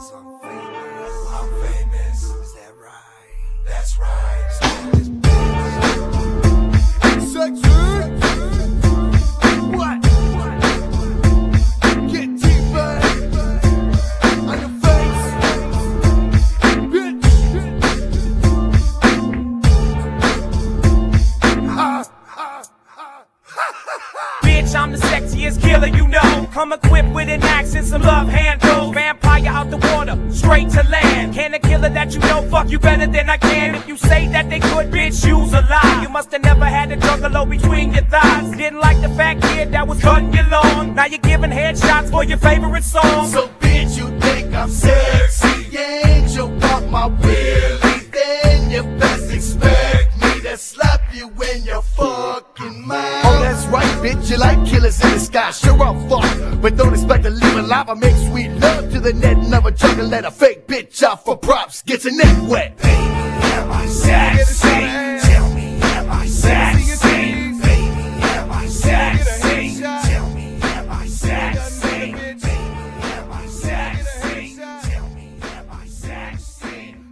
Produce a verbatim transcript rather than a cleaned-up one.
Cause I'm famous. I'm famous. Is that right? That's right. Sexy. What? Get deeper on your face, bitch. Ha, ha, ha. Bitch, I'm the sexiest killer you know. Come equipped with an axe and some love handles. Vampire out the water, straight to land. Can a killer that you know fuck you better than I can? If you say that they could, bitch, you's a lie. You must have never had a juggalo between your thighs. Didn't like the fat kid that was cutting your lawn. Now you're giving headshots for your favorite song. So bitch, you think I'm sexy? Ain't you pop my wheelie? Then you best expect me to slap you in your fucking mouth. Oh, that's right, bitch, you like killers in the sky. Sure, I'll fuck, but don't expect to leave alive. I make sweet love to the net, never chuck and let a fake bitch off for props. Get your neck wet. Baby, am I sad?